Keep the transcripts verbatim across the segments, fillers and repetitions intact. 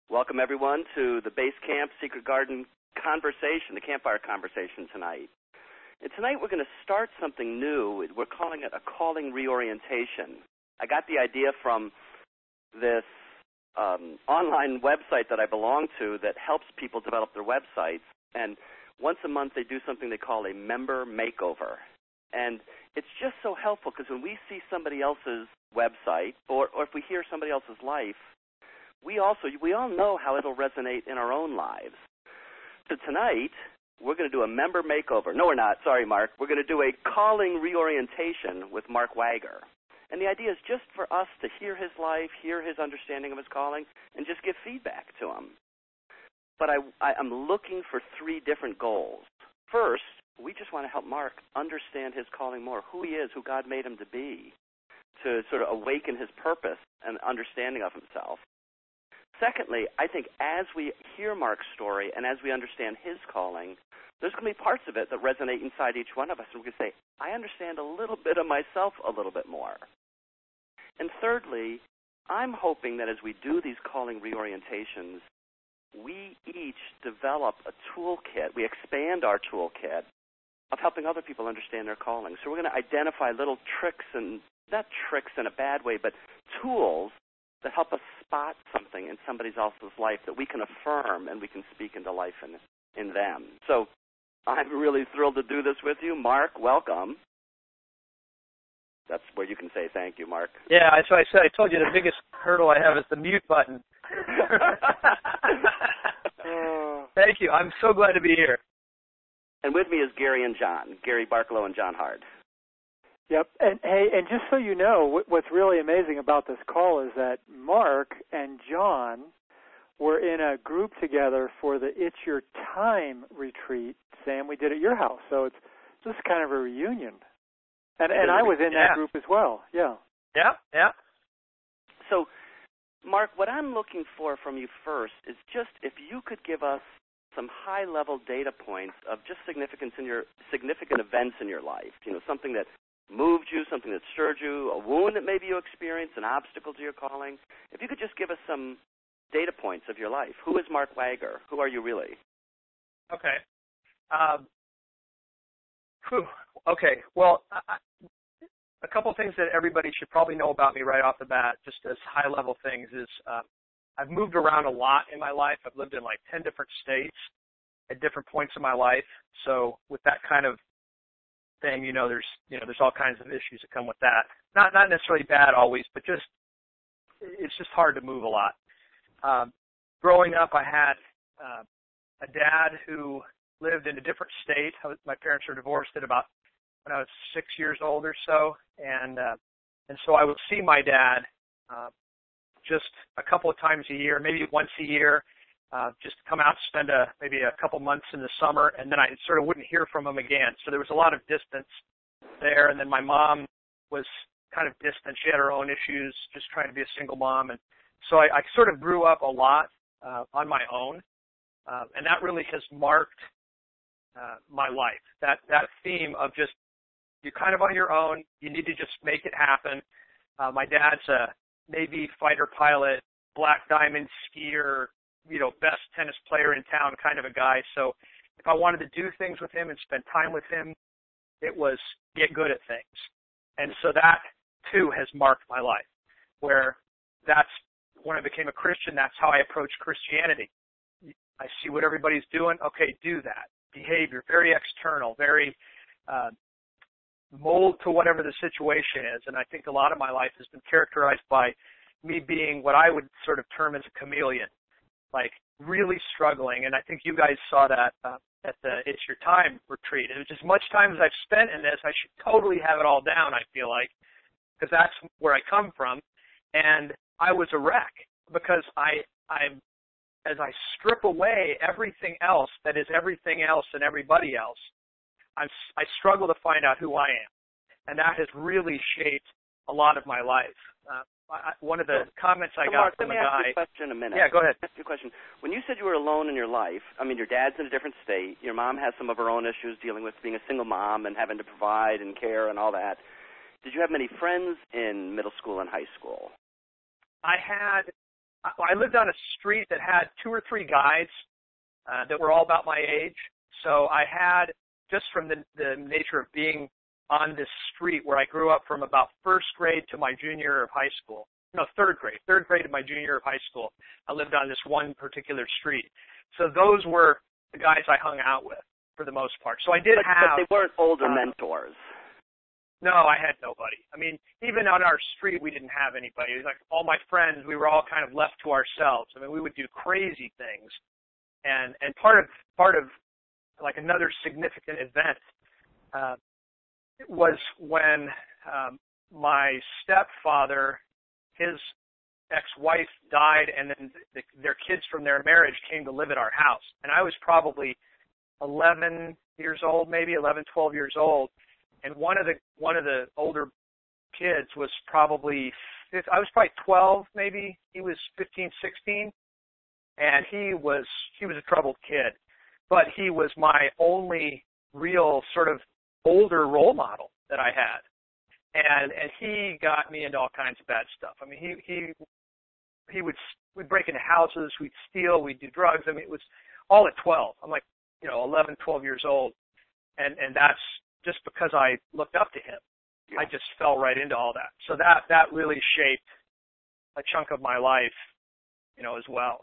Welcome, everyone, to the Base Camp Secret Garden conversation, the campfire conversation tonight. And tonight we're going to start something new. We're calling it a calling reorientation. I got the idea from this um, online website that I belong to that helps people develop their websites. And once a month they do something they call a member makeover. And it's just so helpful because when we see somebody else's website or, or if we hear somebody else's life, we also, we all know how it'll resonate in our own lives. So tonight, we're going to do a member makeover. No, we're not. Sorry, Mark. We're going to do a calling reorientation with Mark Wager. And the idea is just for us to hear his life, hear his understanding of his calling, and just give feedback to him. But I, I, I'm looking for three different goals. First, we just want to help Mark understand his calling more, who he is, who God made him to be, to sort of awaken his purpose and understanding of himself. Secondly, I think as we hear Mark's story and as we understand his calling, there's going to be parts of it that resonate inside each one of us. And we can say, I understand a little bit of myself a little bit more. And thirdly, I'm hoping that as we do these calling reorientations, we each develop a toolkit. We expand our toolkit of helping other people understand their calling. So we're going to identify little tricks, and not tricks in a bad way, but tools that help us spot something in somebody else's life that we can affirm and we can speak into life in, in them. So I'm really thrilled to do this with you. Mark, welcome. That's where you can say thank you, Mark. Yeah, so I said I told you the biggest hurdle I have is the mute button. Thank you. I'm so glad to be here. And with me is Gary and John, Gary Barkalow and John Hard. Yep, and hey, and just so you know, what's really amazing about this call is that Mark and John were in a group together for the It's Your Time retreat, Sam, we did at your house. So it's just kind of a reunion. And and I was in yeah. that group as well, yeah. Yeah, yeah. So, Mark, what I'm looking for from you first is just if you could give us some high-level data points of just significance in your significant events in your life, you know, something that moved you, something that stirred you, a wound that maybe you experienced, an obstacle to your calling. If you could just give us some data points of your life. Who is Mark Wager? Who are you really? Okay. Um, whew, okay. Well, I, a couple things that everybody should probably know about me right off the bat, just as high-level things, is uh, I've moved around a lot in my life. I've lived in like ten different states at different points in my life. So with that kind of thing, you know, there's you know, there's all kinds of issues that come with that. Not not necessarily bad always, but just it's just hard to move a lot. Um, growing up, I had uh, a dad who lived in a different state. I was, my parents were divorced at about when I was six years old or so, and uh, and so I would see my dad uh, just a couple of times a year, maybe once a year. Uh, just come out, spend a, maybe a couple months in the summer, and then I sort of wouldn't hear from him again. So there was a lot of distance there. And then my mom was kind of distant. She had her own issues, just trying to be a single mom. And so I, I sort of grew up a lot uh, on my own, uh, and that really has marked uh, my life. That that theme of just you're kind of on your own. You need to just make it happen. Uh, my dad's a Navy fighter pilot, black diamond skier, you know, best tennis player in town kind of a guy. So if I wanted to do things with him and spend time with him, it was get good at things. And so that, too, has marked my life, where that's when I became a Christian, that's how I approach Christianity. I see what everybody's doing. Okay, do that. Behavior, very external, very uh, mold to whatever the situation is. And I think a lot of my life has been characterized by me being what I would sort of term as a chameleon. Like really struggling, and I think you guys saw that uh, at the It's Your Time retreat. It was as much time as I've spent in this, I should totally have it all down, I feel like, because that's where I come from. And I was a wreck because I, I, as I strip away everything else that is everything else and everybody else, I'm, I struggle to find out who I am. And that has really shaped a lot of my life. Uh, I, one of the comments I so got Mark, from let me a ask guy. you a question in a minute. Yeah, go ahead. Let me ask you a question. When you said you were alone in your life, I mean, your dad's in a different state. Your mom has some of her own issues dealing with being a single mom and having to provide and care and all that. Did you have many friends in middle school and high school? I had I, I lived on a street that had two or three guys uh, that were all about my age. So I had, just from the, the nature of being on this street where I grew up from about first grade to my junior year of high school. No, third grade. Third grade to my junior year of high school. I lived on this one particular street. So those were the guys I hung out with for the most part. So I did but, have... But they weren't older uh, mentors. No, I had nobody. I mean, even on our street, we didn't have anybody. It was like all my friends, we were all kind of left to ourselves. I mean, we would do crazy things. And and part of, part of like another significant event uh, was when um, my stepfather, his ex-wife died, and then the, their kids from their marriage came to live at our house. And I was probably eleven years old, maybe eleven, twelve years old. And one of the one of the older kids was probably, I was probably twelve, maybe. He was fifteen, sixteen, and he was he was a troubled kid. But he was my only real sort of older role model that I had. And and he got me into all kinds of bad stuff. I mean, he he he would we'd break into houses, we'd steal, we'd do drugs. I mean, it was all at twelve. I'm like, you know, eleven, twelve years old, and and that's just because I looked up to him. Yeah. I just fell right into all that. So that that really shaped a chunk of my life, you know, as well.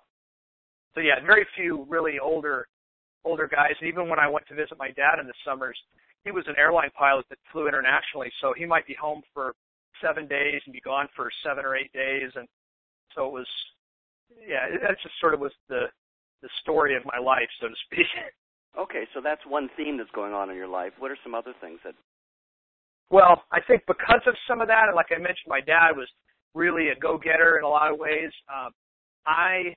So yeah, very few really older older guys. And even when I went to visit my dad in the summers, he was an airline pilot that flew internationally, so he might be home for seven days and be gone for seven or eight days. And so it was, yeah, that just sort of was the the story of my life, so to speak. Okay, so that's one theme that's going on in your life. What are some other things that... Well, I think because of some of that, like I mentioned, my dad was really a go-getter in a lot of ways. Um, I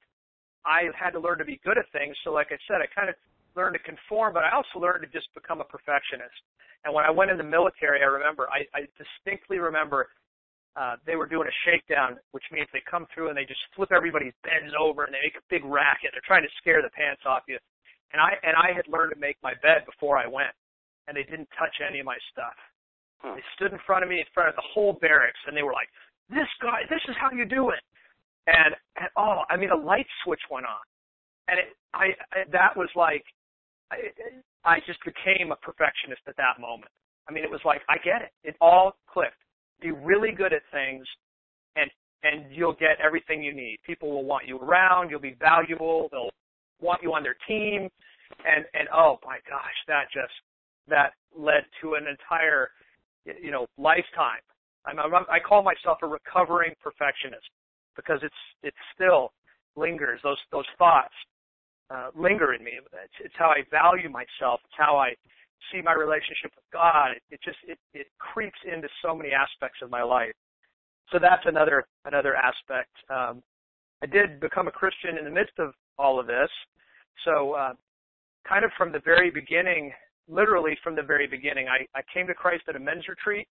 I had to learn to be good at things. So like I said, I kind of learned to conform, but I also learned to just become a perfectionist. And when I went in the military, I remember, I, I distinctly remember uh, they were doing a shakedown, which means they come through and they just flip everybody's beds over and they make a big racket. They're trying to scare the pants off you. And I and I had learned to make my bed before I went, and they didn't touch any of my stuff. Huh. They stood in front of me, in front of the whole barracks, and they were like, "This guy, this is how you do it." And, and oh, I mean, a light switch went on, and it, I, I that was like, I, I just became a perfectionist at that moment. I mean, it was like, I get it. It all clicked. Be really good at things, and and you'll get everything you need. People will want you around. You'll be valuable. They'll want you on their team, and and oh my gosh, that just that led to an entire, you know, lifetime. I'm, I'm I call myself a recovering perfectionist because it's it still lingers. Those those thoughts uh, linger in me. It's, it's how I value myself. It's how I see my relationship with God. It, it just it it creeps into so many aspects of my life. So that's another another aspect. Um, I did become a Christian in the midst of all of this. So uh, kind of from the very beginning, literally from the very beginning, I, I came to Christ at a men's retreat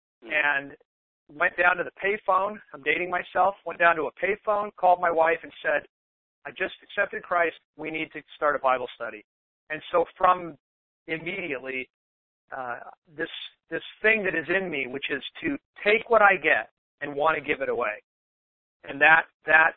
and went down to the payphone. I'm dating myself. Went down to a payphone, called my wife and said, I just accepted Christ. We need to start a Bible study. And so from immediately, uh, this this thing that is in me, which is to take what I get and want to give it away. And that that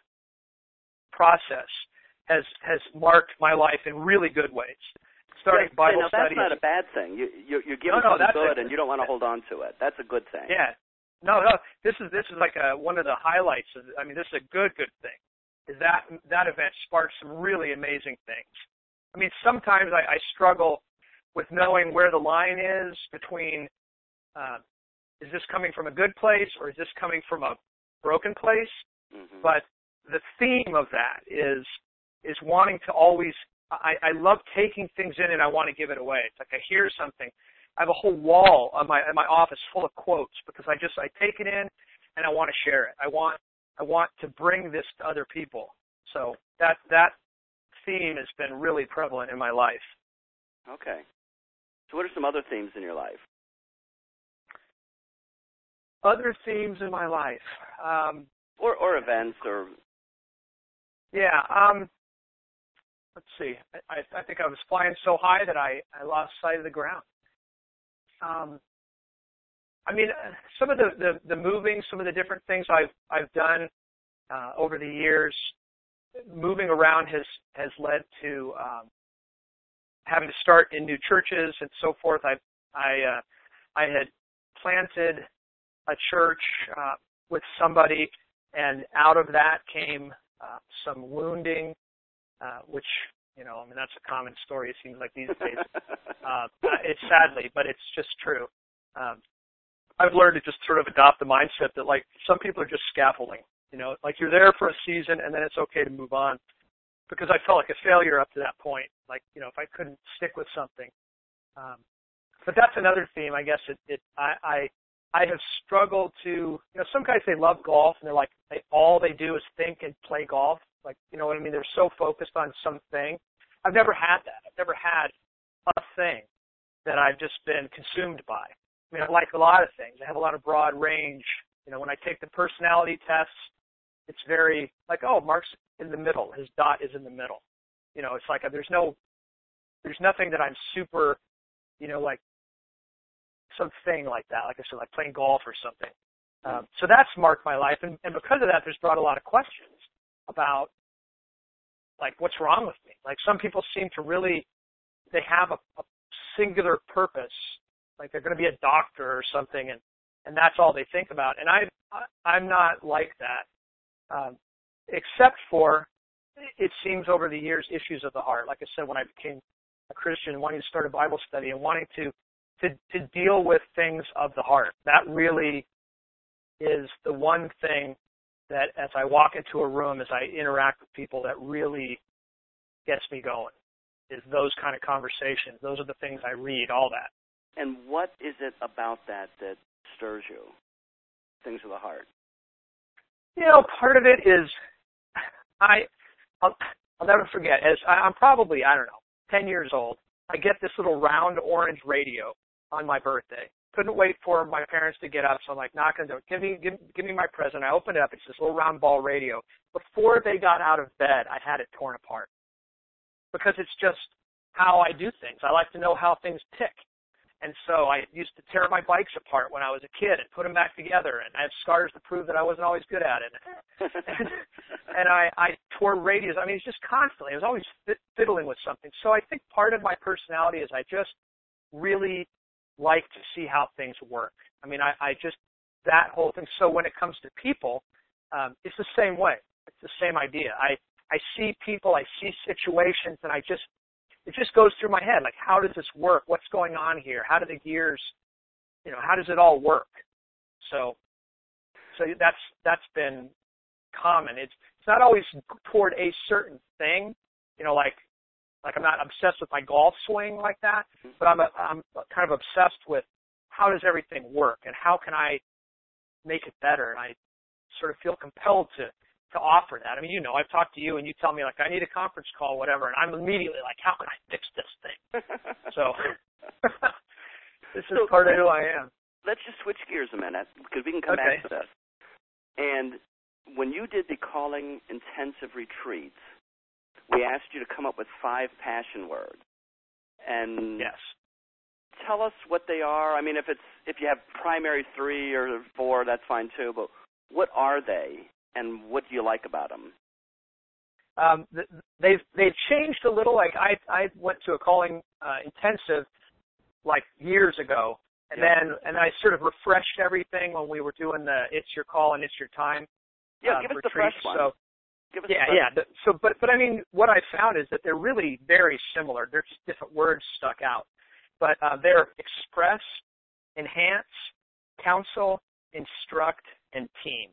process has has marked my life in really good ways. Starting yeah, Bible no, that's study. not a bad thing. You, you, you're giving no, no, something good, a, and you don't want to hold on to it. That's a good thing. Yeah. No, no. This is this is like a, one of the highlights. Of, I mean, this is a good, good thing. Is that that event sparked some really amazing things. I mean, sometimes I, I struggle with knowing where the line is between uh, is this coming from a good place or is this coming from a broken place? Mm-hmm. But the theme of that is is wanting to always. I, I love taking things in and I want to give it away. It's like I hear something. I have a whole wall on my in my office full of quotes because I just I take it in and I want to share it. I want I want to bring this to other people. So that that theme has been really prevalent in my life. Okay. So what are some other themes in your life? Other themes in my life. Um, or or events or Yeah, um let's see. I, I think I was flying so high that I, I lost sight of the ground. Um, I mean, some of the, the, the moving, some of the different things I've I've done uh, over the years, moving around has has led to um, having to start in new churches and so forth. I I uh, I had planted a church uh, with somebody, and out of that came uh, some wounding, uh, which, you know, I mean, that's a common story, it seems like these days. uh, it's sadly, but it's just true. Um, I've learned to just sort of adopt the mindset that, like, some people are just scaffolding. You know, like you're there for a season and then it's okay to move on. Because I felt like a failure up to that point. Like, you know, if I couldn't stick with something. Um, but that's another theme, I guess. It, it I, I I have struggled to, you know, some guys, they love golf and they're like, they, all they do is think and play golf. Like, you know what I mean? They're so focused on something. I've never had that. I've never had a thing that I've just been consumed by. I mean, I like a lot of things. I have a lot of broad range. You know, when I take the personality tests, it's very like, oh, Mark's in the middle. His dot is in the middle. You know, it's like a, there's no, there's nothing that I'm super, you know, like something like that. Like I said, like playing golf or something. Um, so that's marked my life, and, and because of that, there's brought a lot of questions about, like, what's wrong with me? Like, some people seem to really, they have a, a singular purpose, like they're going to be a doctor or something, and, and that's all they think about. And I, I I'm not like that. Um, except for, it seems over the years, issues of the heart. Like I said, when I became a Christian, wanting to start a Bible study and wanting to, to, to deal with things of the heart, that really is the one thing that as I walk into a room, as I interact with people, that really gets me going, is those kind of conversations. Those are the things I read, all that. And what is it about that that stirs you, things of the heart? You know, part of it is, I, I'll, I'll never forget, as I, I'm probably, I don't know, ten years old, I get this little round orange radio on my birthday. Couldn't wait for my parents to get up, so I'm like, knock on the door, give me, give, give me my present. I opened it up, it's this little round ball radio. Before they got out of bed, I had it torn apart. Because it's just how I do things. I like to know how things tick. And so I used to tear my bikes apart when I was a kid and put them back together, and I have scars to prove that I wasn't always good at it. and and I, I tore radios. I mean, it's just constantly. I was always fiddling with something. So I think part of my personality is I just really like to see how things work. I mean, I, I just, that whole thing. So when it comes to people, um, it's the same way. It's the same idea. I, I see people, I see situations, and I just, it just goes through my head, like, how does this work? What's going on here? How do the gears, you know, how does it all work? So, so that's, that's been common. It's, it's not always toward a certain thing, you know, like, like I'm not obsessed with my golf swing like that, but I'm, a, I'm kind of obsessed with how does everything work and how can I make it better? And I sort of feel compelled to, to offer that. I mean, you know, I've talked to you and you tell me, like, I need a conference call, whatever, and I'm immediately like, how can I fix this thing? So this is so part of who I am. Let's just switch gears a minute, because we can come okay. back to this. And when you did the Calling Intensive Retreats, we asked you to come up with five passion words. And yes. Tell us what they are. I mean, if it's if you have primary three or four, that's fine too, but what are they? And what do you like about them? Um, they've they've changed a little. Like I I went to a Calling uh, Intensive like years ago, and yeah. then and I sort of refreshed everything when we were doing the It's Your Call and It's Your Time. Yeah, uh, give us retreats. the fresh one. So, give us yeah, the yeah. The, so, but but I mean, what I found is that they're really very similar. They're just different words stuck out, but uh, they're express, enhance, counsel, instruct, and team.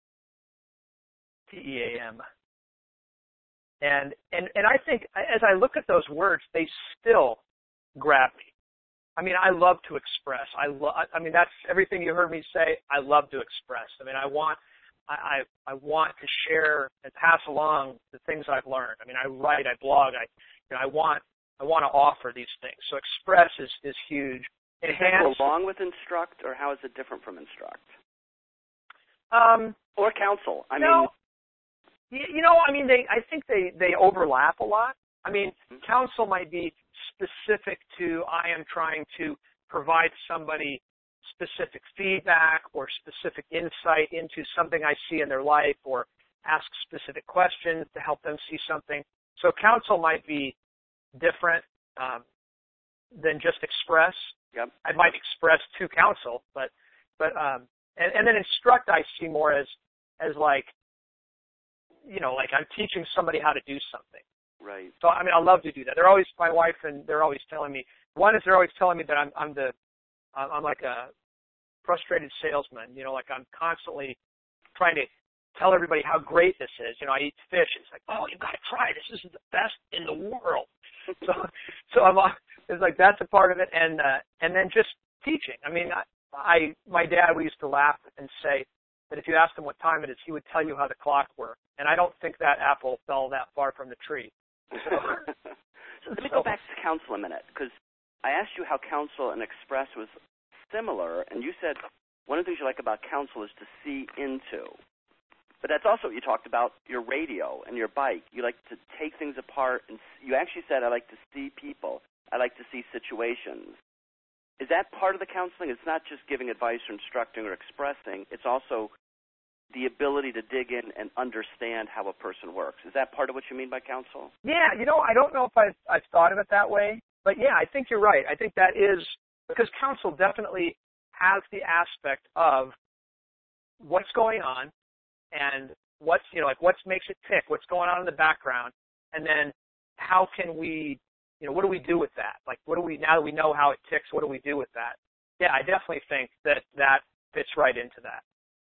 T E A M. And, and, and I think as I look at those words, they still grab me. I mean, I love to express. I love, I mean, that's everything you heard me say. I love to express. I mean, I want, I, I, I want to share and pass along the things I've learned. I mean, I write, I blog, I, you know, I want, I want to offer these things. So express is, is huge. Enhance. Is that along with instruct, or how is it different from instruct? Um, or counsel. I no. mean, You know, I mean, they. I think they, they overlap a lot. I mean, counsel might be specific to I am trying to provide somebody specific feedback or specific insight into something I see in their life or ask specific questions to help them see something. So counsel might be different um, than just express. Yep. I might express to counsel, but but um, and, and then instruct I see more as as like, you know, like I'm teaching somebody how to do something. Right. So I mean, I love to do that. They're always my wife, and they're always telling me. One is they're always telling me that I'm I'm the I'm like a frustrated salesman. You know, like I'm constantly trying to tell everybody how great this is. You know, I eat fish. It's like, oh, you've got to try this. This is the best in the world. so, so I'm, it's like that's a part of it, and uh, and then just teaching. I mean, I, I my dad, we used to laugh and say that if you asked him what time it is, he would tell you how the clock worked. And I don't think that apple fell that far from the tree. So, so let me go back to counsel a minute, because I asked you how counsel and express was similar, and you said one of the things you like about counsel is to see into. But that's also what you talked about, your radio and your bike. You like to take things apart, and you actually said, I like to see people. I like to see situations. Is that part of the counseling? It's not just giving advice or instructing or expressing. It's also the ability to dig in and understand how a person works. Is that part of what you mean by counsel? Yeah, you know, I don't know if I've, I've thought of it that way. But, yeah, I think you're right. I think that is – because counsel definitely has the aspect of what's going on, and what's, you know, like what makes it tick, what's going on in the background, and then how can we, you know, what do we do with that? Like, what do we, now that we know how it ticks, what do we do with that? Yeah, I definitely think that that fits right into that.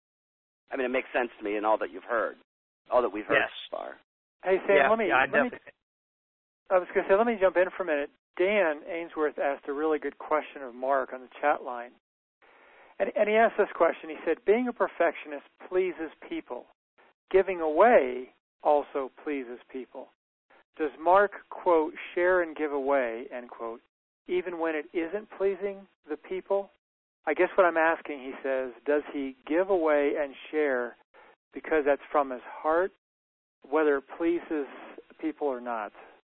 I mean, it makes sense to me in all that you've heard, all that we've heard yes. so far. Hey, Sam, yeah, let me, yeah, let me, I was going to say, let me jump in for a minute. Dan Ainsworth asked a really good question of Mark on the chat line. And, and he asked this question. He said, being a perfectionist pleases people. Giving away also pleases people. Does Mark, quote, share and give away, end quote, even when it isn't pleasing the people? I guess what I'm asking, he says, does he give away and share because that's from his heart, whether it pleases people or not?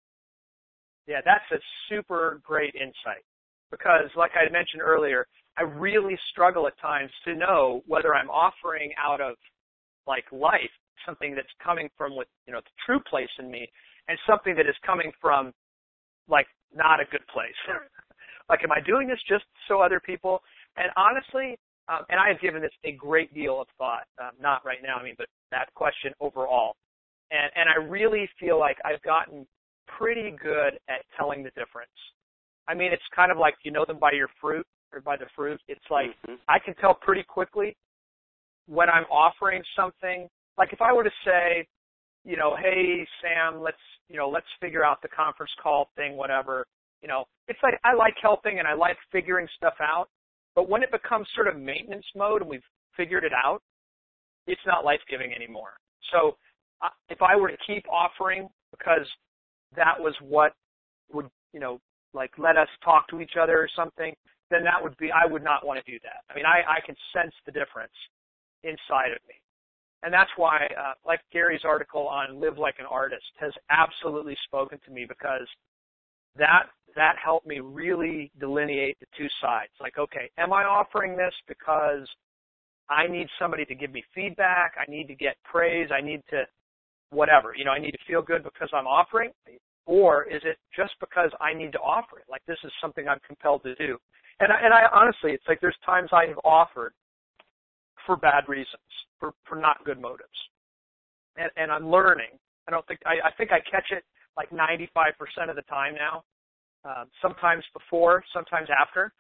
Yeah, that's a super great insight. Because, like I mentioned earlier, I really struggle at times to know whether I'm offering out of, like, life, something that's coming from what, you know, the true place in me, and something that is coming from, like, not a good place. Like, am I doing this just so other people? And honestly, um, and I have given this a great deal of thought, um, not right now, I mean, but that question overall. And, and I really feel like I've gotten pretty good at telling the difference. I mean, it's kind of like you know them by your fruit or by the fruit. It's like mm-hmm. I can tell pretty quickly when I'm offering something. Like if I were to say, you know, hey, Sam, let's, you know, let's figure out the conference call thing, whatever. You know, it's like I like helping and I like figuring stuff out. But when it becomes sort of maintenance mode and we've figured it out, it's not life-giving anymore. So uh, if I were to keep offering because that was what would, you know, like let us talk to each other or something, then that would be, I would not want to do that. I mean, I, I can sense the difference inside of me. And that's why, uh, like Gary's article on Live Like an Artist has absolutely spoken to me, because that that helped me really delineate the two sides. Like, okay, am I offering this because I need somebody to give me feedback, I need to get praise, I need to whatever, you know, I need to feel good because I'm offering, or is it just because I need to offer it? Like, this is something I'm compelled to do. And I, and I honestly, it's like there's times I have offered for bad reasons, for, for not good motives. And, and I'm learning. I don't think, I, I think I catch it like ninety-five percent of the time now. Uh, sometimes before, sometimes after.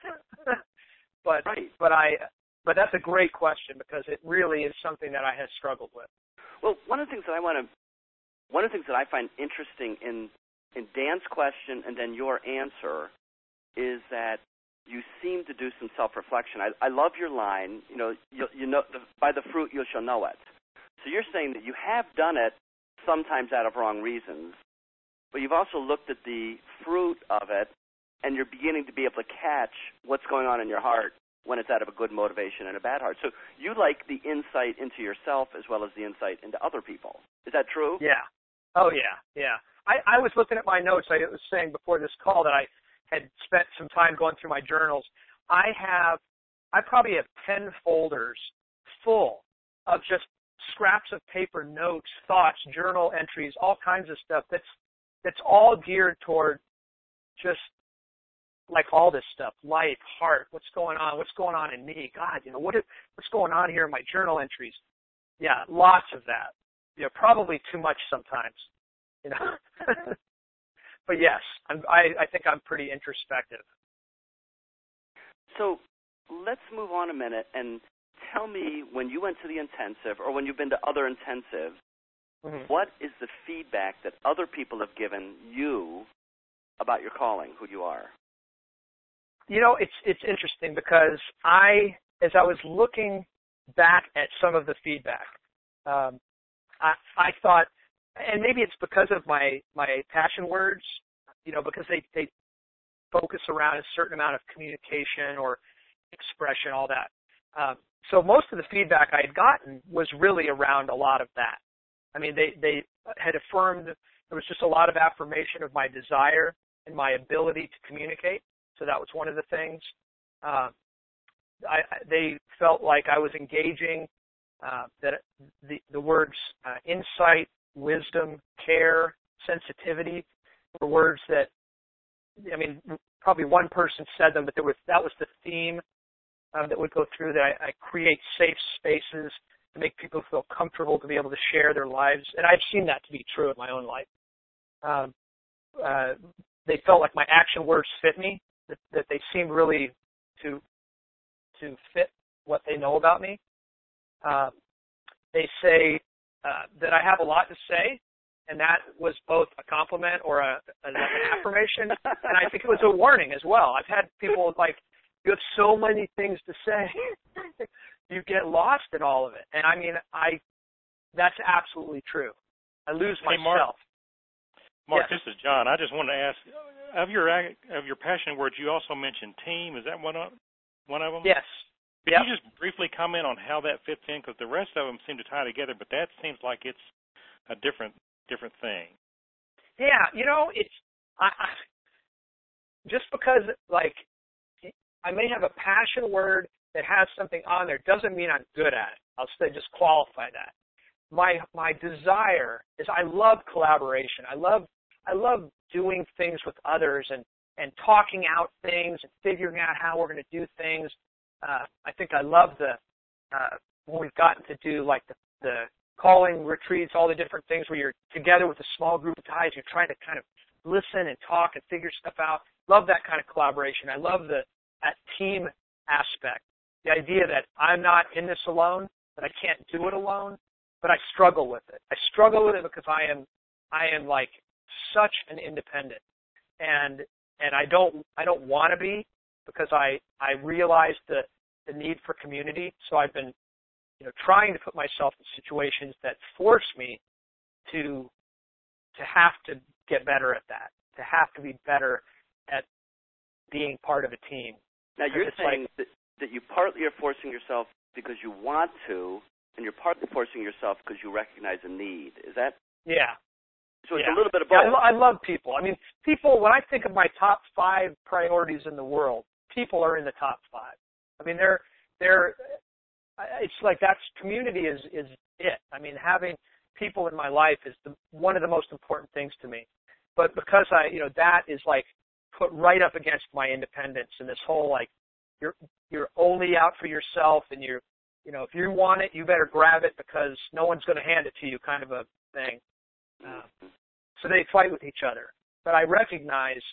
but, right. but I, but that's a great question, because it really is something that I have struggled with. Well, one of the things that I want to, one of the things that I find interesting in, in Dan's question and then your answer is that you seem to do some self-reflection. I, I love your line, you know, you, you know, by the fruit you shall know it. So you're saying that you have done it sometimes out of wrong reasons, but you've also looked at the fruit of it, and you're beginning to be able to catch what's going on in your heart when it's out of a good motivation and a bad heart. So you like the insight into yourself as well as the insight into other people. Is that true? Yeah. Oh, yeah, yeah. I, I was looking at my notes. I was saying before this call that I had spent some time going through my journals. I have, I probably have ten folders full of just scraps of paper, notes, thoughts, journal entries, all kinds of stuff that's that's all geared toward just like all this stuff, life, heart, what's going on, what's going on in me, God, you know, what is, what's going on here in my journal entries? Yeah, lots of that. You know, probably too much sometimes, you know. But yes, I'm, I, I think I'm pretty introspective. So let's move on a minute and tell me, when you went to the intensive or when you've been to other intensives, mm-hmm. what is the feedback that other people have given you about your calling, who you are? You know, it's it's interesting because I, as I was looking back at some of the feedback, um, I, I thought, and maybe it's because of my, my passion words, you know, because they, they focus around a certain amount of communication or expression, all that. Um, so most of the feedback I had gotten was really around a lot of that. I mean, they, they had affirmed, there was just a lot of affirmation of my desire and my ability to communicate. So that was one of the things. Uh, I, they felt like I was engaging, uh, that the, the words uh, insight, wisdom, care, sensitivity were words that, I mean, probably one person said them, but there was, that was the theme um, that would go through, that I, I create safe spaces to make people feel comfortable to be able to share their lives. And I've seen that to be true in my own life. Um, uh, they felt like my action words fit me, that, that they seemed really to to fit what they know about me. Uh, they say uh, that I have a lot to say, and that was both a compliment or a, an affirmation, and I think it was a warning as well. I've had people like, you have so many things to say, you get lost in all of it. And I mean, I that's absolutely true. I lose hey, myself. Mark, Mark yes. This is John. I just wanted to ask, of your of your passion words, you also mentioned team. Is that one of, one of them? Yes. Could yep. you just briefly comment on how that fits in? Because the rest of them seem to tie together, but that seems like it's a different different thing. Yeah, you know, it's I, I, just because, like, I may have a passion word that has something on there doesn't mean I'm good at it. I'll say just qualify that. My my desire is I love collaboration. I love I love doing things with others and, and talking out things and figuring out how we're going to do things. Uh, I think I love the uh, when we've gotten to do like the, the calling retreats, all the different things where you're together with a small group of guys. You're trying to kind of listen and talk and figure stuff out. Love that kind of collaboration. I love the that team aspect. The idea that I'm not in this alone, that I can't do it alone, but I struggle with it. I struggle with it because I am I am like such an independent, and and I don't I don't want to be, because I I realize the the need for community. So I've been, you know, trying to put myself in situations that force me to to have to get better at that, to have to be better at being part of a team. Now you're saying like, that, that you partly are forcing yourself because you want to, and you're partly forcing yourself because you recognize a need. Is that? Yeah. So it's yeah. a little bit of both. Yeah, I, lo- I love people. I mean, people, when I think of my top five priorities in the world, people are in the top five. I mean, they're, they're, it's like that's, community is, is it. I mean, having people in my life is the, one of the most important things to me. But because I, you know, that is like put right up against my independence and this whole like, you're, you're only out for yourself, and you're, you know, if you want it, you better grab it because no one's going to hand it to you, kind of a thing. Uh, so they fight with each other. But I recognize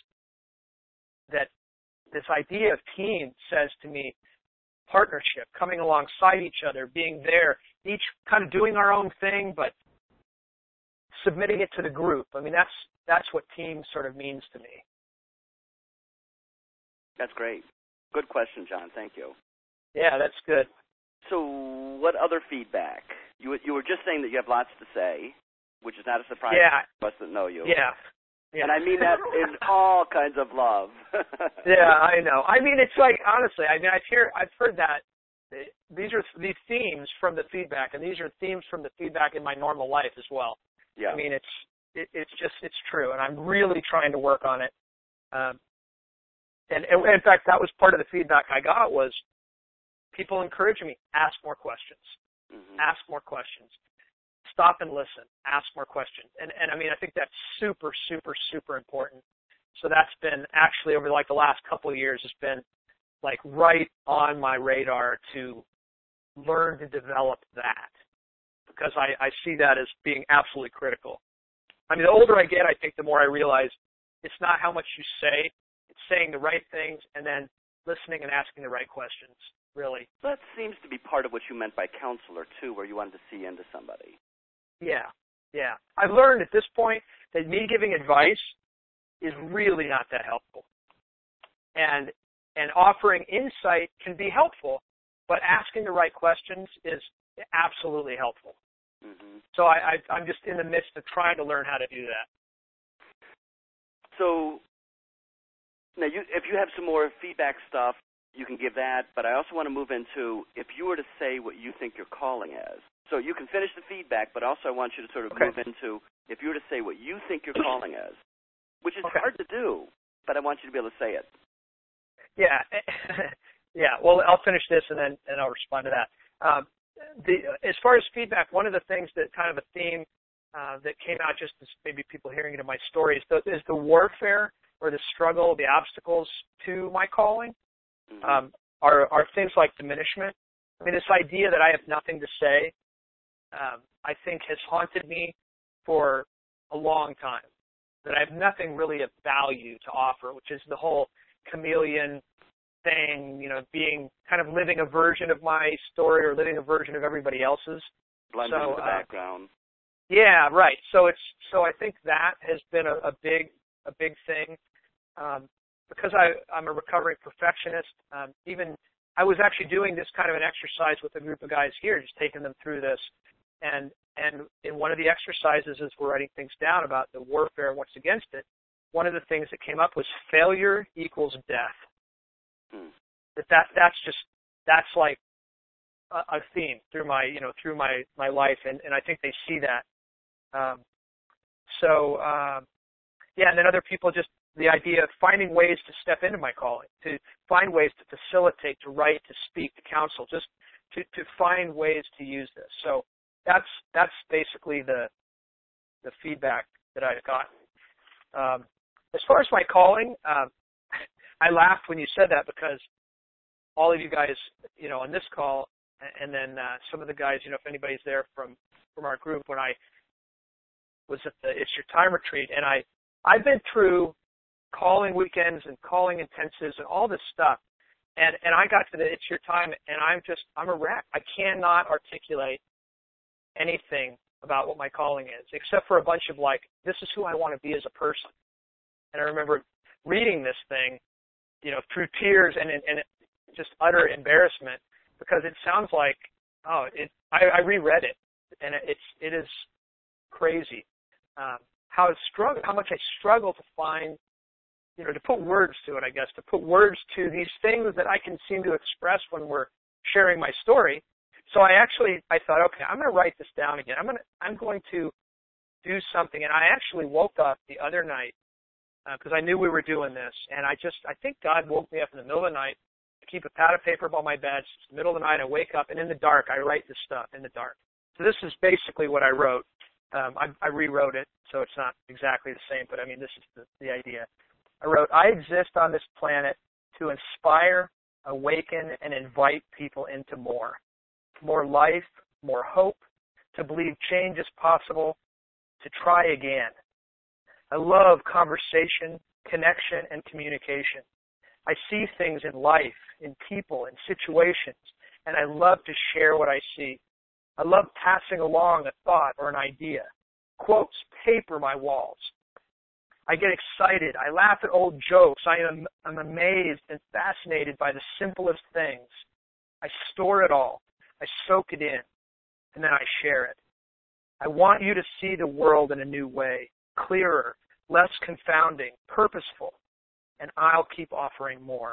that this idea of team says to me, partnership, coming alongside each other, being there, each kind of doing our own thing, but submitting it to the group. I mean, that's that's what team sort of means to me. That's great. Good question, John. Thank you. Yeah, that's good. So what other feedback? You you were just saying that you have lots to say, which is not a surprise yeah. to us that know you. Yeah. yeah. And I mean that in all kinds of love. Yeah, I know. I mean, it's like, honestly, I mean, I've hear I've heard that these are these themes from the feedback, and these are themes from the feedback in my normal life as well. Yeah. I mean, it's it, it's just it's true, and I'm really trying to work on it. Um, and, and in fact, that was part of the feedback I got was people encouraging me, ask more questions, mm-hmm. ask more questions. stop and listen, ask more questions. And, and I mean, I think that's super, super, super important. So that's been actually over like the last couple of years, it's been like right on my radar to learn to develop that, because I, I see that as being absolutely critical. I mean, the older I get, I think the more I realize it's not how much you say, it's saying the right things and then listening and asking the right questions, really. That seems to be part of what you meant by counselor, too, where you wanted to see into somebody. Yeah, yeah. I've learned at this point that me giving advice is really not that helpful. And and offering insight can be helpful, but asking the right questions is absolutely helpful. Mm-hmm. So I, I, I'm just in the midst of trying to learn how to do that. So now, you, if you have some more feedback stuff, you can give that, but I also want to move into if you were to say what you think your calling is. So you can finish the feedback, but also I want you to sort of okay. move into if you were to say what you think your calling is, which is okay. hard to do, but I want you to be able to say it. Yeah, yeah. Well, I'll finish this and then and I'll respond to that. Um, the, as far as feedback, one of the things that kind of a theme uh, that came out just as maybe people hearing it in my story is the, is the warfare or the struggle, the obstacles to my calling mm-hmm. um, are, are things like diminishment. I mean, this idea that I have nothing to say, um, I think has haunted me for a long time, that I have nothing really of value to offer, which is the whole chameleon thing, you know, being kind of living a version of my story or living a version of everybody else's. Blending so, in the uh, background. Yeah, right. So it's so I think that has been a, a big a big thing um, because I I'm a recovering perfectionist. Um, even I was actually doing this kind of an exercise with a group of guys here, just taking them through this, and and in one of the exercises as we're writing things down about the warfare and what's against it, one of the things that came up was failure equals death. Hmm. That, that that's just that's like a, a theme through my you know through my my life, and, and I think they see that. Um, so um, yeah, and then other people just the idea of finding ways to step into my calling, to find ways to facilitate, to write, to speak, to counsel, just to, to find ways to use this. So that's that's basically the the feedback that I've gotten. Um, as far as my calling, um, I laughed when you said that because all of you guys, you know, on this call, and then uh, some of the guys, you know, if anybody's there from, from our group, when I was at the It's Your Time retreat, and I, I've been through calling weekends and calling intensives and all this stuff, and, and I got to the It's Your Time, and I'm just, I'm a wreck. I cannot articulate anything about what my calling is, except for a bunch of like, this is who I want to be as a person. And I remember reading this thing, you know, through tears and and just utter embarrassment because it sounds like, oh, it. I, I reread it, and it's it is crazy um, how struggle how much I struggle to find, you know, to put words to it. I guess to put words to these things that I can seem to express when we're sharing my story. So I actually I thought, okay, I'm going to write this down again. I'm going to I'm going to do something, and I actually woke up the other night. Because uh, I knew we were doing this, and I just, I think God woke me up in the middle of the night. I keep a pad of paper by my bed. It's the middle of the night. I wake up, and in the dark, I write this stuff in the dark. So this is basically what I wrote. Um, I, I rewrote it, so it's not exactly the same, but I mean, this is the, the idea. I wrote, I exist on this planet to inspire, awaken, and invite people into more. More life, more hope, to believe change is possible, to try again. I love conversation, connection, and communication. I see things in life, in people, in situations, and I love to share what I see. I love passing along a thought or an idea. Quotes paper my walls. I get excited. I laugh at old jokes. I am I'm amazed and fascinated by the simplest things. I store it all. I soak it in, and then I share it. I want you to see the world in a new way. Clearer, less confounding, purposeful, and I'll keep offering more.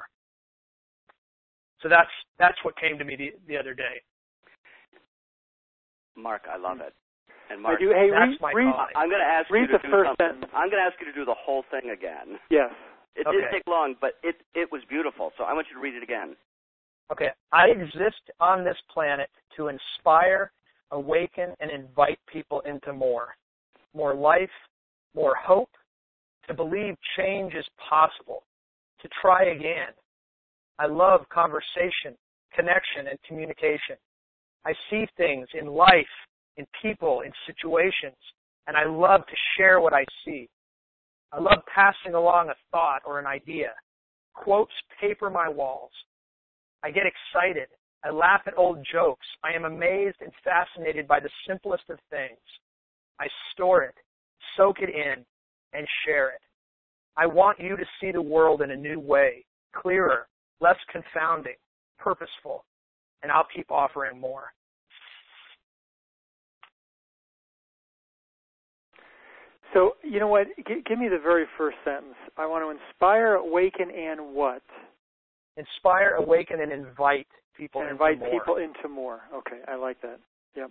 So that's that's what came to me the, the other day. Mark, I love it. And Mark, I do, hey, that's read, my read, calling. I'm going to ask read you to the do first something. sentence. I'm going to ask you to do the whole thing again. Yes. It okay. didn't take long, but it it was beautiful. So I want you to read it again. Okay. I exist on this planet to inspire, awaken, and invite people into more. More life, more hope, to believe change is possible, to try again. I love conversation, connection, and communication. I see things in life, in people, in situations, and I love to share what I see. I love passing along a thought or an idea. Quotes paper my walls. I get excited. I laugh at old jokes. I am amazed and fascinated by the simplest of things. I store it, soak it in, and share it. I want you to see the world in a new way, clearer, less confounding, purposeful, and I'll keep offering more. So, you know what? G- give me the very first sentence. I want to inspire, awaken, and what? Inspire, awaken, and invite people and into invite more. people into more. Okay, I like that. Yep.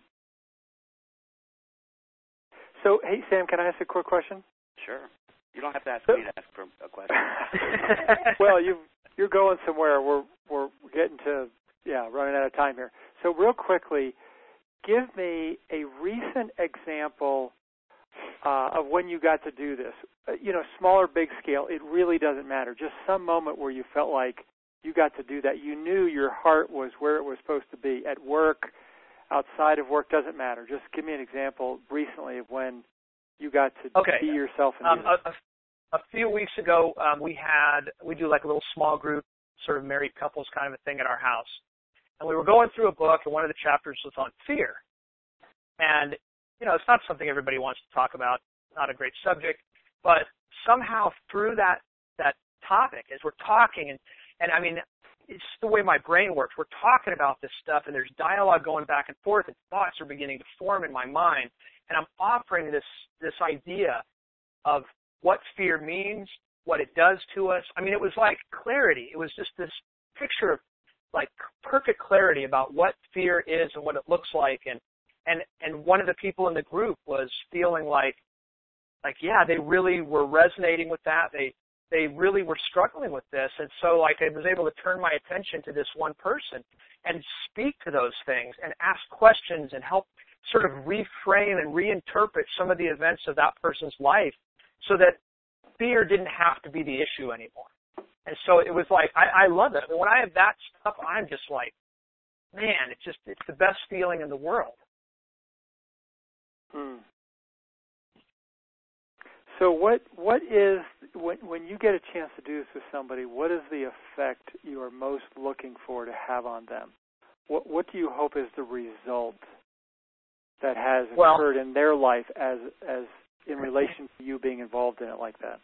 So, hey, Sam, can I ask a quick question? Sure. You don't have to ask so, me to ask for a question. Well, you you're going somewhere. We're we're getting to yeah, running out of time here. So, real quickly, give me a recent example uh, of when you got to do this. Uh, you know, small or big scale, it really doesn't matter. Just some moment where you felt like you got to do that. You knew your heart was where it was supposed to be. At work, outside of work, doesn't matter. Just give me an example recently of when you got to okay. be yourself. And um, do a, a few weeks ago, um, we had we do like a little small group, sort of married couples kind of a thing at our house, and we were going through a book, and one of the chapters was on fear. And you know, it's not something everybody wants to talk about, not a great subject, but somehow through that that topic, as we're talking, and and I mean, it's the way my brain works. We're talking about this stuff, and there's dialogue going back and forth, and thoughts are beginning to form in my mind, and I'm offering this this idea of what fear means, what it does to us. I mean, it was like clarity. It was just this picture of like perfect clarity about what fear is and what it looks like. And and and one of the people in the group was feeling like, like yeah, they really were resonating with that. They they really were struggling with this. And so like I was able to turn my attention to this one person and speak to those things and ask questions and help sort of reframe and reinterpret some of the events of that person's life so that fear didn't have to be the issue anymore. And so it was like, I, I love it. When I have that stuff, I'm just like, man, it's just, it's the best feeling in the world. Hmm. So what what is, when, when you get a chance to do this with somebody, what is the effect you are most looking for to have on them? What what do you hope is the result that has occurred well, in their life as as in relation to you being involved in it like that?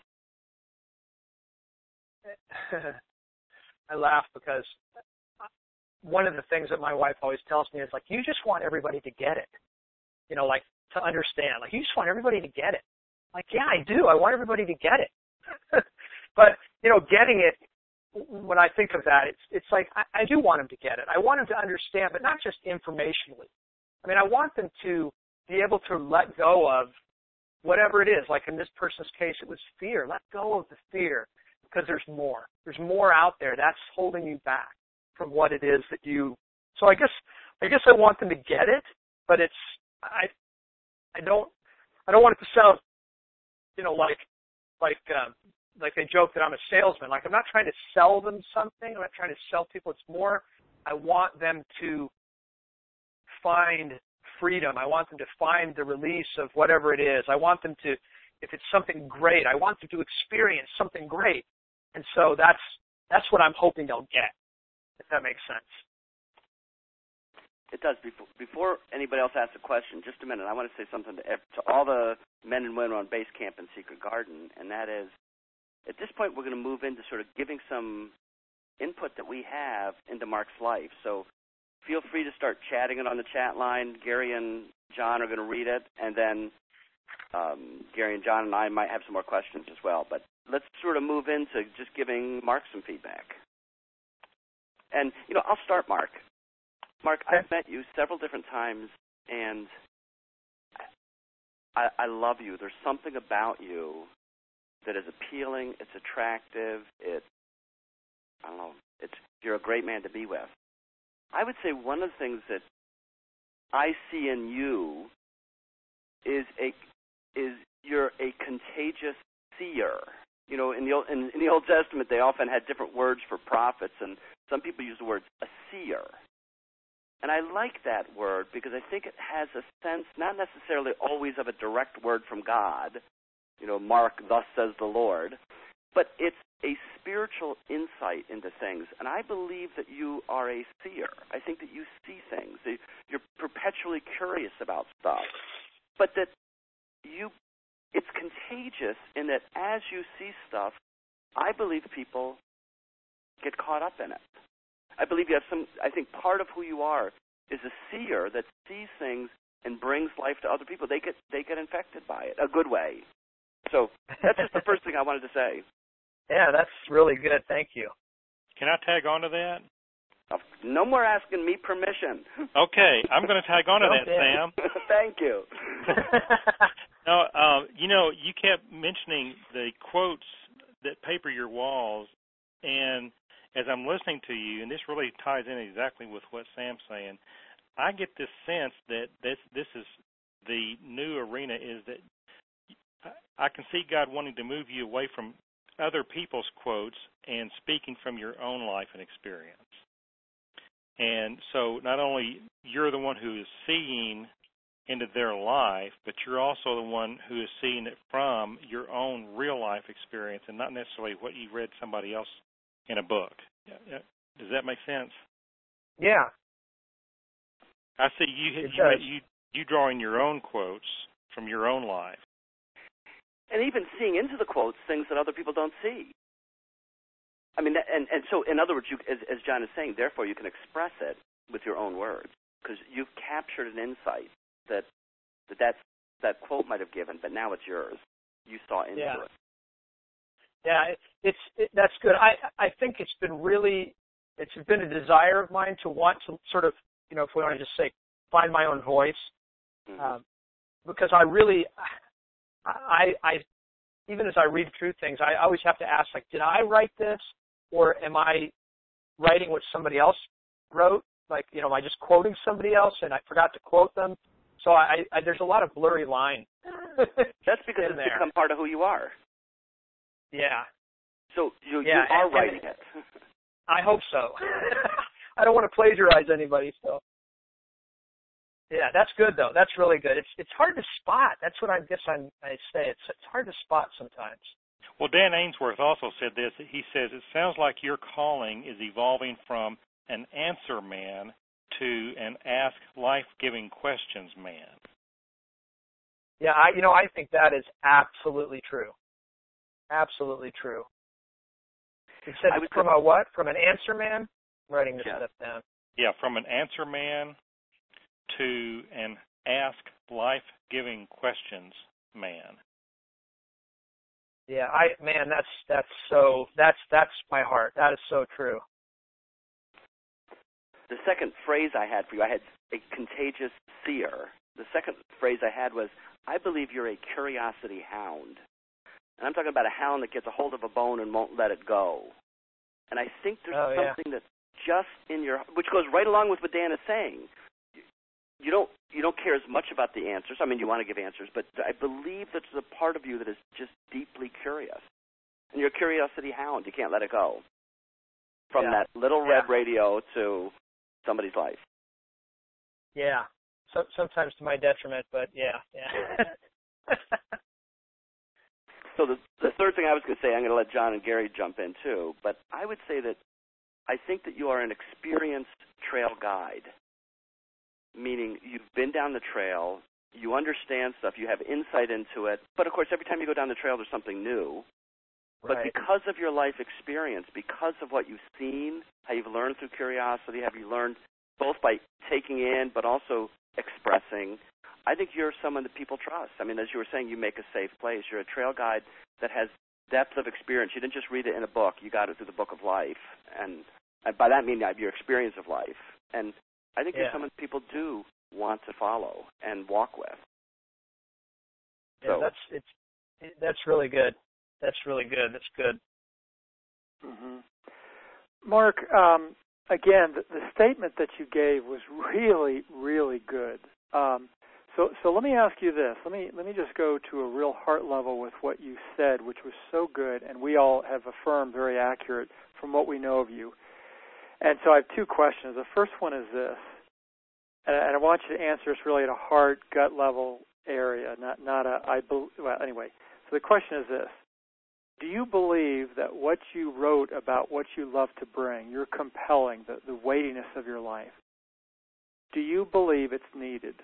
I laugh because one of the things that my wife always tells me is like, you just want everybody to get it, you know, like to understand. Like, you just want everybody to get it. Like, yeah, I do. I want everybody to get it. But, you know, getting it, when I think of that, it's it's like I, I do want them to get it. I want them to understand, but not just informationally. I mean, I want them to be able to let go of whatever it is. Like in this person's case, it was fear. Let go of the fear because there's more. There's more out there that's holding you back from what it is that you. So I guess I guess I want them to get it, but it's I I don't I don't want it to sound, you know, like like um, like they joke that I'm a salesman. Like, I'm not trying to sell them something. I'm not trying to sell people. It's more I want them to find freedom. I want them to find the release of whatever it is. I want them to, if it's something great, I want them to experience something great. And so that's that's what I'm hoping they'll get, if that makes sense. It does. Before, before anybody else asks a question, just a minute, I want to say something to, to all the men and women on Base Camp and Secret Garden, and that is, at this point, we're going to move into sort of giving some input that we have into Mark's life. So feel free to start chatting it on the chat line. Gary and John are going to read it, and then um, Gary and John and I might have some more questions as well. But let's sort of move into just giving Mark some feedback. And, you know, I'll start, Mark. Mark, I've met you several different times, and I, I love you. There's something about you that is appealing, it's attractive, it, I don't know, it's, you're a great man to be with. I would say one of the things that I see in you is a is you're a contagious seer. You know, in the Old, in, in the Old Testament, they often had different words for prophets, and some people use the word a seer. And I like that word because I think it has a sense, not necessarily always of a direct word from God, you know, Mark, thus says the Lord, but it's a spiritual insight into things. And I believe that you are a seer. I think that you see things. You're perpetually curious about stuff. But that you, it's contagious in that as you see stuff, I believe people get caught up in it. I believe you have some, I think part of who you are is a seer that sees things and brings life to other people. They get they get infected by it, a good way. So that's just the first thing I wanted to say. Yeah, that's really good. Thank you. Can I tag on to that? No more asking me permission. Okay, I'm going to tag on to that, Sam. Thank you. No, um, you know, you kept mentioning the quotes that paper your walls, and as I'm listening to you, and this really ties in exactly with what Sam's saying, I get this sense that this this is the new arena is that I can see God wanting to move you away from other people's quotes and speaking from your own life and experience. And so not only you're the one who is seeing into their life, but you're also the one who is seeing it from your own real life experience and not necessarily what you read somebody else in a book. Does that make sense? Yeah. I see you you, you you drawing your own quotes from your own life. And even seeing into the quotes things that other people don't see. I mean, and, and so in other words, you, as, as John is saying, therefore you can express it with your own words because you've captured an insight that that that's, that quote might have given, but now it's yours. You saw into yeah. it. Yeah, it, it's it, that's good. I I think it's been really it's been a desire of mine to want to sort of, you know, if we want to just say find my own voice, mm-hmm. um, because I really I I even as I read through things, I always have to ask, like, did I write this, or am I writing what somebody else wrote? Like, you know, am I just quoting somebody else and I forgot to quote them? So I, I there's a lot of blurry line. That's because it's there. become part of who you are. Yeah. So you, yeah, you are and, writing and it. I hope so. I don't want to plagiarize anybody, so. Yeah, that's good though. That's really good. It's it's hard to spot. That's what I guess I'm, I say. It's it's hard to spot sometimes. Well, Dan Ainsworth also said this. He says, it sounds like your calling is evolving from an answer man to an ask life-giving questions man. Yeah, I you know, I think that is absolutely true. Absolutely true. He said from a what? From an answer man? I'm writing this yeah. stuff down. Yeah, from an answer man to an ask life-giving questions man. Yeah, I man, that's that's so that's that's my heart. That is so true. The second phrase I had for you, I had a contagious seer. The second phrase I had was, I believe you're a curiosity hound. And I'm talking about a hound that gets a hold of a bone and won't let it go. And I think there's oh, something yeah. that's just in your, which goes right along with what Dan is saying. You don't you don't care as much about the answers. I mean, you want to give answers, but I believe that there's a part of you that is just deeply curious. And you're a curiosity hound. You can't let it go. From yeah. that little red yeah. radio to somebody's life. Yeah. So, sometimes to my detriment, but yeah, yeah. So the, the third thing I was going to say, I'm going to let John and Gary jump in too, but I would say that I think that you are an experienced trail guide, meaning you've been down the trail, you understand stuff, you have insight into it, but of course every time you go down the trail there's something new. But right. because of your life experience, because of what you've seen, how you've learned through curiosity, have you learned both by taking in but also expressing, I think you're someone that people trust. I mean, as you were saying, you make a safe place. You're a trail guide that has depth of experience. You didn't just read it in a book. You got it through the book of life. And by that I mean your experience of life. And I think yeah. you're someone people do want to follow and walk with. Yeah, so that's it's that's really good. That's really good. That's good. Mm-hmm. Mark, um, again, the, the statement that you gave was really, really good. Um, so, so let me ask you this. Let me let me just go to a real heart level with what you said, which was so good, and we all have affirmed very accurate from what we know of you. And so I have two questions. The first one is this, and I, and I want you to answer this really at a heart, gut level area, not not a I. Well, anyway. So the question is this. Do you believe that what you wrote about what you love to bring, your compelling, the, the weightiness of your life, do you believe it's needed?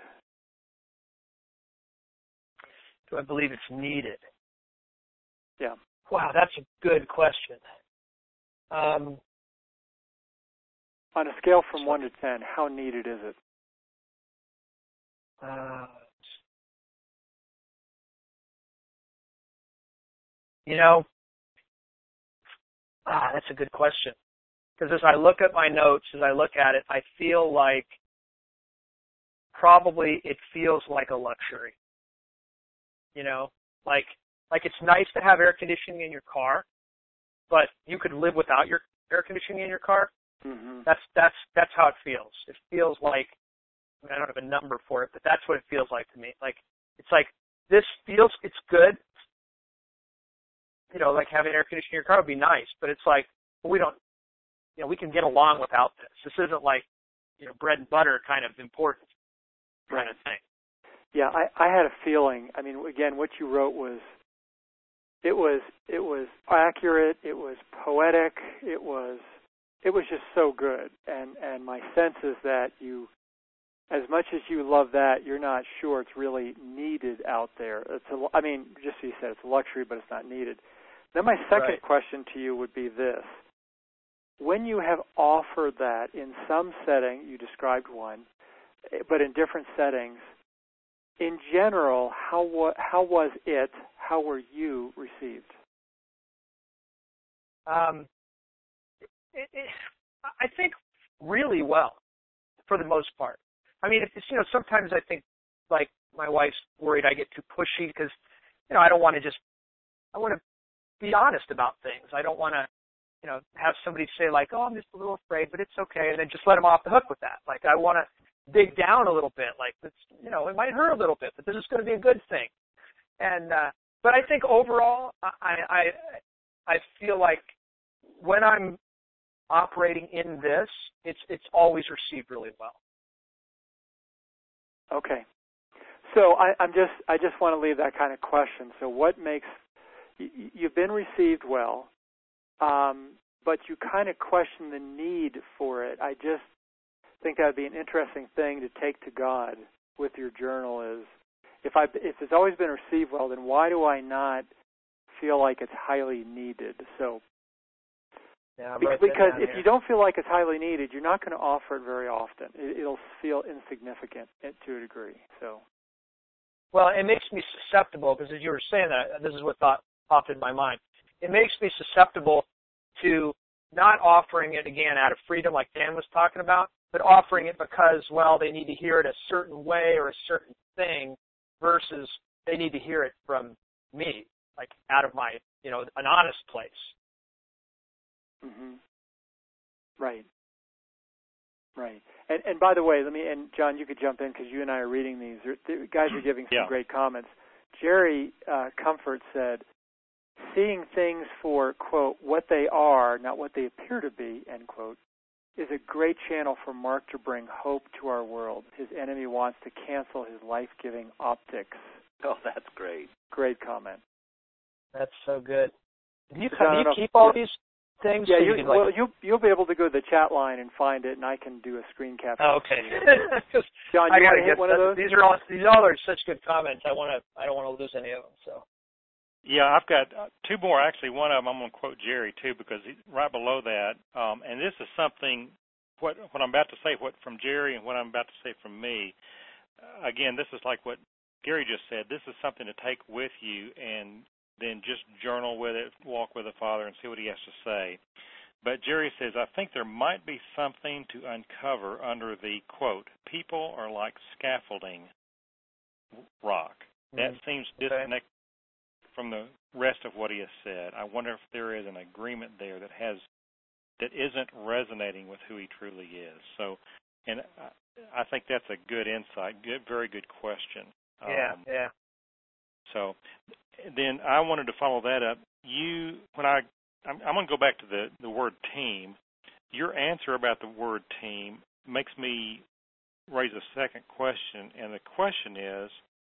Do I believe it's needed? Yeah. Wow, that's a good question. Um, On a scale from one to ten, how needed is it? Uh, You know, ah, that's a good question. Because as I look at my notes, as I look at it, I feel like probably it feels like a luxury. You know, like like it's nice to have air conditioning in your car, but you could live without your air conditioning in your car. Mm-hmm. That's that's that's how it feels. It feels like, I mean, I don't have a number for it, but that's what it feels like to me. Like it's like this feels it's good. You know, like having air conditioning in your car would be nice, but it's like, well, we don't, you know, we can get along without this. This isn't like, you know, bread and butter kind of important kind of thing. Yeah, I, I had a feeling. I mean, again, what you wrote was, it was, it was accurate. It was poetic. It was, it was just so good. And and my sense is that you, as much as you love that, you're not sure it's really needed out there. It's a, I mean, just so you said, it's a luxury, but it's not needed. Then my second Right. question to you would be this. When you have offered that in some setting, you described one, but in different settings, in general, how, wa- how was it, how were you received? Um, it, it, I think really well, for the most part. I mean, it's, you know, sometimes I think, like, my wife's worried I get too pushy because, you know, I don't want to just, I want to be honest about things. I don't want to, you know, have somebody say, like, oh, I'm just a little afraid, but it's okay, and then just let them off the hook with that. Like, I want to dig down a little bit. Like, it's, you know, it might hurt a little bit, but this is going to be a good thing. And, uh, but I think overall, I, I, I feel like when I'm operating in this, it's, it's always received really well. Okay. So I, I'm just, I just want to leave that kind of question. So what makes, you, you've been received well, um, but you kind of question the need for it. I just think that would be an interesting thing to take to God with your journal is, if I, if it's always been received well, then why do I not feel like it's highly needed? So, yeah, because if you don't feel like it's highly needed, you're not going to offer it very often. It, it'll feel insignificant to a degree. So, well, it makes me susceptible because as you were saying that, this is what thought popped in my mind. It makes me susceptible to not offering it again out of freedom, like Dan was talking about, but offering it because, well, they need to hear it a certain way or a certain thing, versus they need to hear it from me, like out of my, you know, an honest place. Mm-hmm. Right. Right. And, and by the way, let me, and John, you could jump in because you and I are reading these. The guys are giving some yeah. great comments. Jerry uh, Comfort said, seeing things for, quote, what they are, not what they appear to be, end quote, is a great channel for Mark to bring hope to our world. His enemy wants to cancel his life-giving optics. Oh, that's great. Great comment. That's so good. Do you, John, do you keep all these things? Yeah, so you, you can, well, like, you'll, you'll be able to go to the chat line and find it, and I can do a screen capture. Oh, okay. John, I you want gotta to hit get one of those? These are all these all are such good comments. I want to. I don't want to lose any of them. So. Yeah, I've got two more. Actually, one of them I'm going to quote Jerry too, because he, right below that, um, and this is something. What what I'm about to say, what from Jerry, and what I'm about to say from me. Uh, again, this is like what Gary just said. This is something to take with you, and then just journal with it, walk with the Father, and see what He has to say. But Jerry says, I think there might be something to uncover under the, quote, people are like scaffolding rock. That Mm-hmm. seems Okay. disconnected from the rest of what he has said. I wonder if there is an agreement there that has that isn't resonating with who he truly is. So, and I, I think that's a good insight, good, very good question. Yeah, um, yeah. So then I wanted to follow that up. You, when I, I'm, I'm going to go back to the, the word team. Your answer about the word team makes me raise a second question, and the question is,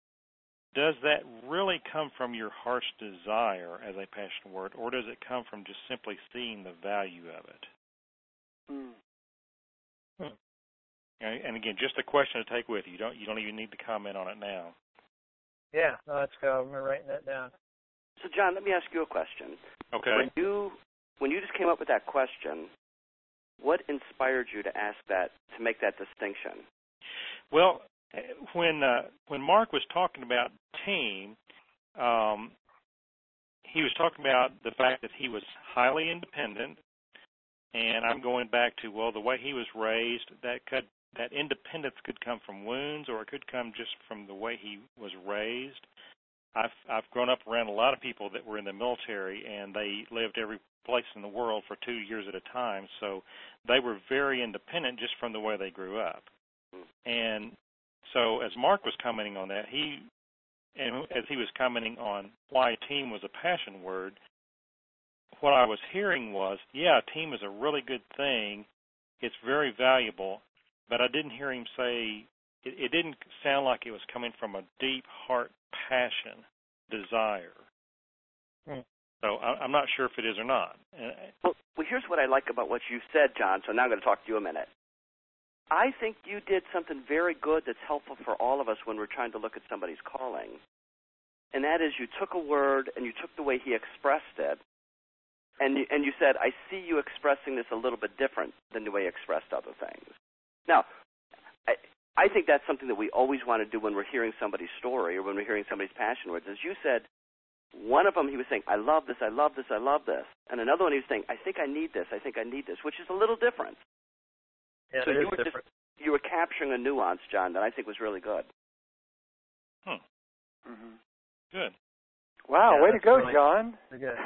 does that really come from your heart's desire as a passion word, or does it come from just simply seeing the value of it? Mm. Hmm. And, and again, just a question to take with you. You don't you don't even need to comment on it now. Yeah, no, that's good. I'm writing that down. So, John, let me ask you a question. Okay. When you when you just came up with that question, what inspired you to ask that, to make that distinction? Well, when uh, when Mark was talking about team, um, he was talking about the fact that he was highly independent, and I'm going back to, well, the way he was raised, that could that independence could come from wounds, or it could come just from the way he was raised. I've I've grown up around a lot of people that were in the military, and they lived every place in the world for two years at a time, so they were very independent just from the way they grew up. And so as Mark was commenting on that, he, and as he was commenting on why team was a passion word, what I was hearing was, yeah, team is a really good thing. It's very valuable, but I didn't hear him say, it, it didn't sound like it was coming from a deep heart passion, desire. Hmm. So I, I'm not sure if it is or not. Well, well, here's what I like about what you said, John, so now I'm going to talk to you a minute. I think you did something very good that's helpful for all of us when we're trying to look at somebody's calling. And that is, you took a word and you took the way he expressed it, and you, and you said, I see you expressing this a little bit different than the way he expressed other things. Now, I, I think that's something that we always want to do when we're hearing somebody's story or when we're hearing somebody's passion words. As you said, one of them he was saying, I love this, I love this, I love this. And another one he was saying, I think I need this, I think I need this, which is a little different. Yeah, so it you is were different. Just, you were capturing a nuance, John, that I think was really good. Hmm. Mm-hmm. Good. Wow, Yeah, way to go, really, John. Really good.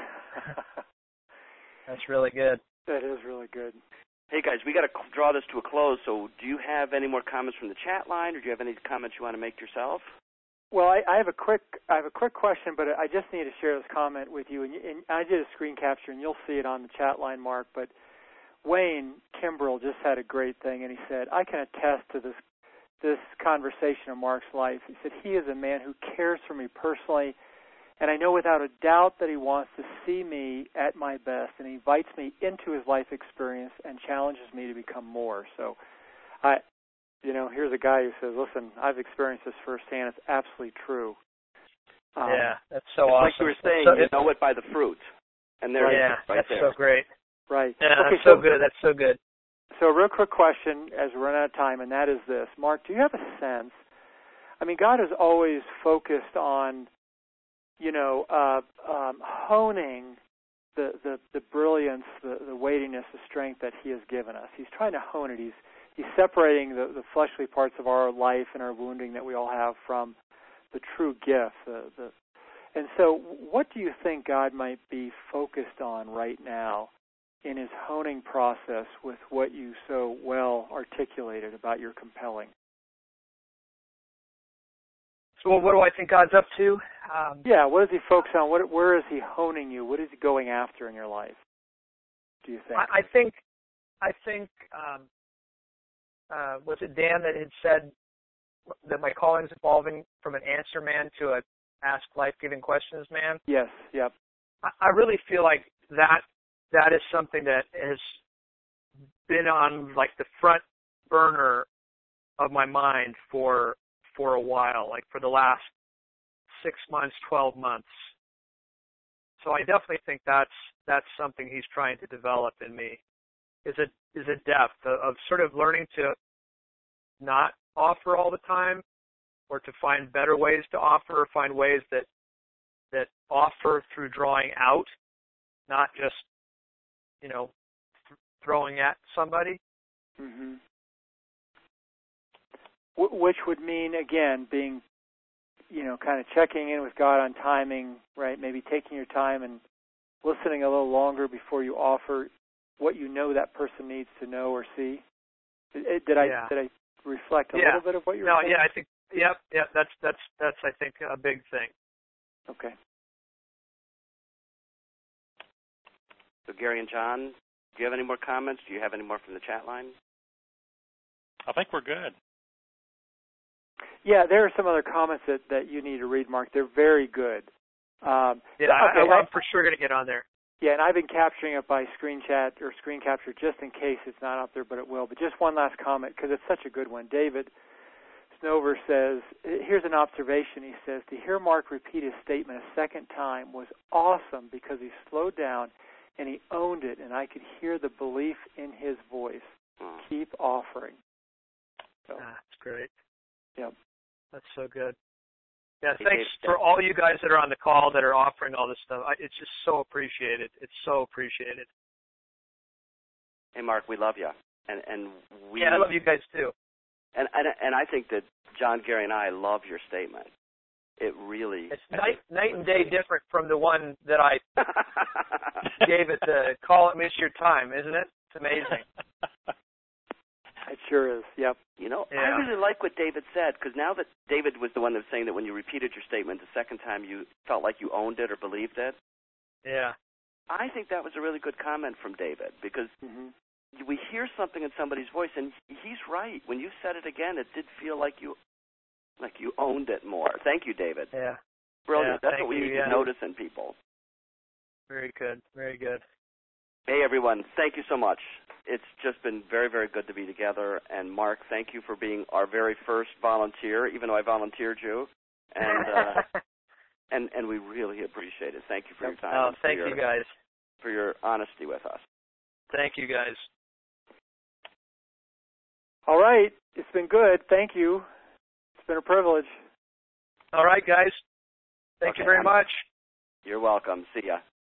That's really good. That is really good. Hey, guys, we got to draw this to a close, so do you have any more comments from the chat line, or do you have any comments you want to make yourself? Well, I, I have a quick I have a quick question, but I just need to share this comment with you. And, and I did a screen capture, and you'll see it on the chat line, Mark. But Wayne Kimbrell just had a great thing, and he said, I can attest to this this conversation of Mark's life. He said, he is a man who cares for me personally, and I know without a doubt that he wants to see me at my best, and he invites me into his life experience and challenges me to become more. So, I, you know, here's a guy who says, listen, I've experienced this firsthand. It's absolutely true. Um, yeah, that's so it's awesome. Like you were saying, so, you know it by the fruit. And there yeah, it is right that's there. so great. Right. Yeah, okay, that's so, so good. That's so good. So a real quick question as we run out of time, and that is this. Mark, do you have a sense, I mean, God has always focused on, you know, uh, um, honing the, the, the brilliance, the, the weightiness, the strength that he has given us. He's trying to hone it. He's, he's separating the, the fleshly parts of our life and our wounding that we all have from the true gift. The, the, and so what do you think God might be focused on right now in his honing process with what you so well articulated about your compelling? So what do I think God's up to? Um, yeah, what does he focus on? What, where is he honing you? What is he going after in your life, do you think? I, I think, I think, um, uh, was it Dan that had said that my calling is evolving from an answer man to a ask life-giving questions man? Yes, yep. I, I really feel like that that is something that has been on like the front burner of my mind for for a while, like for the last six months, twelve months. So I definitely think that's that's something he's trying to develop in me, is a is a depth of, of sort of learning to not offer all the time, or to find better ways to offer, or find ways that that offer through drawing out, not just, you know, th- throwing at somebody. Mm-hmm. W- which would mean, again, being, you know, kind of checking in with God on timing, right? Maybe taking your time and listening a little longer before you offer. what you know that person needs to know or see. Did, did I yeah. did I reflect a yeah. little bit of what you were no, saying? No, yeah, I think, yep, yep, that's, that's, that's, I think, a big thing. Okay. So Gary and John, do you have any more comments? Do you have any more from the chat line? I think we're good. Yeah, there are some other comments that, that you need to read, Mark. They're very good. Um, yeah, okay, I, I'm for sure going to get on there. Yeah, and I've been capturing it by screen chat or screen capture just in case it's not up there, but it will. But just one last comment because it's such a good one. David Snover says, here's an observation. He says, to hear Mark repeat his statement a second time was awesome because he slowed down and he owned it, and I could hear the belief in his voice. Mm. Keep offering. So, ah, that's great. Yep. That's so good. Yeah, Hey, thanks Dave, for all you guys that are on the call that are offering all this stuff. I, it's just so appreciated. It's so appreciated. Hey, Mark, we love you, and and we. Yeah, I love you guys too. And and and I think that John, Gary, and I love your statement. It really. It's night night and day different from the one that I gave it the call it miss your time, isn't it? It's amazing. It sure is. Yep. You know, yeah. I really like what David said, because now that David was the one that was saying that when you repeated your statement the second time, you felt like you owned it or believed it. Yeah. I think that was a really good comment from David, because mm-hmm. we hear something in somebody's voice, and he's right. When you said it again, it did feel like you like you owned it more. Thank you, David. Yeah. Brilliant. Yeah, That's what we you, need yeah. to notice in people. Very good. Very good. Hey, everyone. Thank you so much. It's just been very, very good to be together. And, Mark, thank you for being our very first volunteer, even though I volunteered you. And uh, and, and we really appreciate it. Thank you for your time. Oh, thank your, you, guys. For your honesty with us. Thank you, guys. All right. It's been good. Thank you. It's been a privilege. All right, guys. Thank Okay, you very I'm, much. You're welcome. See ya.